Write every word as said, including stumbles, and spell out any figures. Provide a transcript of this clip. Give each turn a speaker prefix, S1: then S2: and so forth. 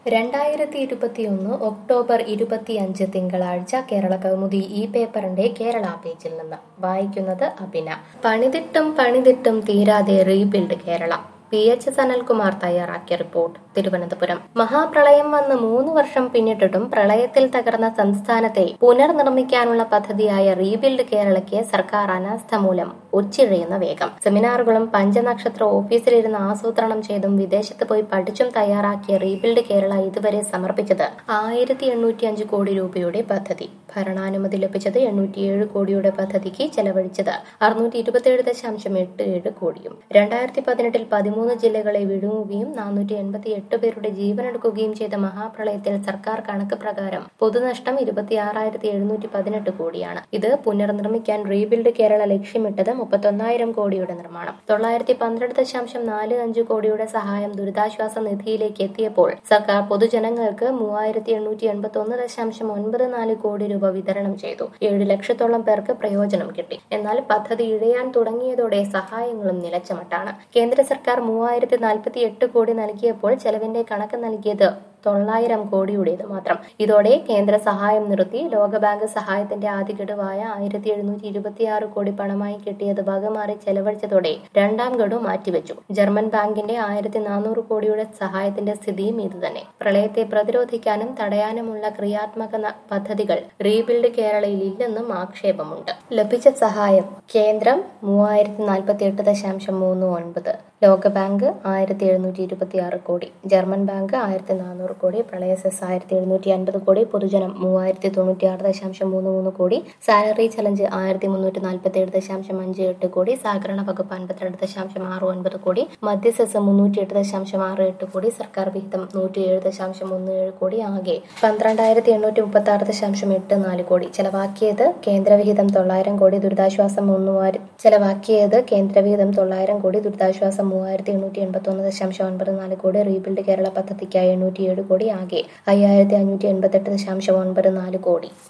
S1: രണ്ടായിരത്തി ഇരുപത്തിയൊന്ന് ഒക്ടോബർ ഇരുപത്തിയഞ്ച് തിങ്കളാഴ്ച കേരള കൗമുദി ഈ പേപ്പറിന്റെ കേരള പേജിൽ നിന്ന് വായിക്കുന്നത് അഭിന. പണിതിട്ടും പണിതിട്ടും തീരാതെ rebuild Kerala. P H Sanalkumar തയ്യാറാക്കിയ റിപ്പോർട്ട്. തിരുവനന്തപുരം. മഹാപ്രളയം വന്ന് മൂന്ന് വർഷം പിന്നിട്ടിട്ടും പ്രളയത്തിൽ തകർന്ന സംസ്ഥാനത്തെ പുനർനിർമ്മിക്കാനുള്ള പദ്ധതിയായ റീബിൽഡ് കേരളയ്ക്ക് സർക്കാർ അനാസ്ഥ മൂലം ഒച്ചിഴയുന്ന വേഗം. സെമിനാറുകളും പഞ്ചനക്ഷത്ര ഓഫീസിലിരുന്ന് ആസൂത്രണം ചെയ്തും വിദേശത്ത് പോയി പഠിച്ചും തയ്യാറാക്കിയ റീബിൽഡ് കേരള ഇതുവരെ സമർപ്പിച്ചത് ആയിരത്തി എണ്ണൂറ്റി അഞ്ച് കോടി രൂപയുടെ പദ്ധതി. ഭരണാനുമതി ലഭിച്ചത് എണ്ണൂറ്റിയേഴ് കോടിയുടെ പദ്ധതിക്ക് ചെലവഴിച്ചത് അറുന്നൂറ്റി ഇരുപത്തിയേഴ് ദശാംശം എട്ട് ഏഴ് കോടിയും. രണ്ടായിരത്തി പതിനെട്ടിൽ പതിമൂന്ന് ജില്ലകളെ വിഴുങ്ങുകയും നാനൂറ്റി എൺപത്തി എട്ട് പേരുടെ ജീവനെടുക്കുകയും ചെയ്ത മഹാപ്രളയത്തിൽ സർക്കാർ കണക്ക് പ്രകാരം പൊതുനഷ്ടം ഇരുപത്തി ആറായിരത്തി എഴുന്നൂറ്റി പതിനെട്ട് കോടിയാണ്. ഇത് പുനർനിർമ്മിക്കാൻ റീബിൽഡ് കേരള ലക്ഷ്യമിട്ടത് മുപ്പത്തൊന്നായിരം കോടിയുടെ നിർമ്മാണം. തൊള്ളായിരത്തി പന്ത്രണ്ട് ദശാംശം നാല് അഞ്ച് കോടിയുടെ സഹായം ദുരിതാശ്വാസ നിധിയിലേക്ക് എത്തിയപ്പോൾ സർക്കാർ പൊതുജനങ്ങൾക്ക് മൂവായിരത്തി എണ്ണൂറ്റി എൺപത്തി ഒന്ന് ദശാംശം ഒൻപത് നാല് കോടി രൂപ വിതരണം ചെയ്തു. ഏഴ് ലക്ഷത്തോളം പേർക്ക് പ്രയോജനം കിട്ടി. എന്നാൽ പദ്ധതി ഇഴയാൻ തുടങ്ങിയതോടെ സഹായങ്ങളും നിലച്ച മട്ടാണ്. കേന്ദ്ര സർക്കാർ മൂവായിരത്തി നാൽപ്പത്തി എട്ട് കോടി നൽകിയപ്പോൾ ചെലവിന്റെ കണക്ക് നൽകിയത് തൊള്ളായിരം കോടിയുടേത് മാത്രം. ഇതോടെ കേന്ദ്ര സഹായം നിർത്തി. ലോകബാങ്ക് സഹായത്തിന്റെ ആദ്യ ഗഡുവായ ആയിരത്തി എഴുന്നൂറ്റി ഇരുപത്തി ആറ് കോടി പണമായി കിട്ടിയത് വകമാറി ചെലവഴിച്ചതോടെ രണ്ടാം ഗഡു മാറ്റിവെച്ചു. ജർമ്മൻ ബാങ്കിന്റെ ആയിരത്തി നാനൂറ് കോടിയുടെ സഹായത്തിന്റെ സ്ഥിതിയും ഇതുതന്നെ. പ്രളയത്തെ പ്രതിരോധിക്കാനും തടയാനുമുള്ള ക്രിയാത്മക പദ്ധതികൾ റീബിൽഡ് കേരളയിൽ ഇല്ലെന്നും ആക്ഷേപമുണ്ട്. ലഭിച്ച സഹായം: കേന്ദ്രം മൂവായിരത്തി നാൽപ്പത്തി എട്ട് ദശാംശം മൂന്ന് ഒൻപത്, ലോകബാങ്ക് ആയിരത്തി എഴുന്നൂറ്റി ഇരുപത്തി ആറ് കോടി, ജർമ്മൻ ബാങ്ക് ആയിരത്തി നാനൂറ് കോടി, പ്രളയ സെസ് ആയിരത്തി എഴുന്നൂറ്റി അൻപത് കോടി, പൊതുജനം മൂവായിരത്തി തൊണ്ണൂറ്റി ആറ് ദശാംശം മൂന്ന് മൂന്ന് കോടി, സാലറി ചലഞ്ച് ആയിരത്തി മുന്നൂറ്റി നാൽപ്പത്തി ഏഴ് ദശാംശം അഞ്ച് എട്ട് കോടി, സഹകരണ വകുപ്പ് അൻപത്തിരണ്ട് ദശാംശം ആറ് ഒൻപത് കോടി, മധ്യ സെസ് മുന്നൂറ്റി എട്ട് ദശാംശം ആറ് എട്ട് കോടി, സർക്കാർ വിഹിതം നൂറ്റി ഏഴ് ദശാംശം ഒന്ന് ഏഴ് കോടി, ആകെ പന്ത്രണ്ടായിരത്തി എണ്ണൂറ്റി മുപ്പത്തി ആറ് ദശാംശം എട്ട് നാല് കോടി. ചെലവാക്കിയത് കേന്ദ്രവിഹിതം തൊള്ളായിരം കോടി, ദുരിതാശ്വാസം മൂവായിരം ചെലവാക്കിയത് കേന്ദ്രവിഹിതം തൊള്ളായിരം കോടി, ദുരിതാശ്വാസം മൂവായിരത്തി എണ്ണൂറ്റി എൺപത്തി ഒന്ന് ദശാംശം ഒൻപത് നാല് കോടി, റീബിൽഡ് കേരള പദ്ധതിക്കായി എണ്ണൂറ്റി ഏഴ് കോടി, ആകെ അയ്യായിരത്തി അഞ്ഞൂറ്റി എൺപത്തി എട്ട് ദശാംശം ഒൻപത് നാല് കോടി.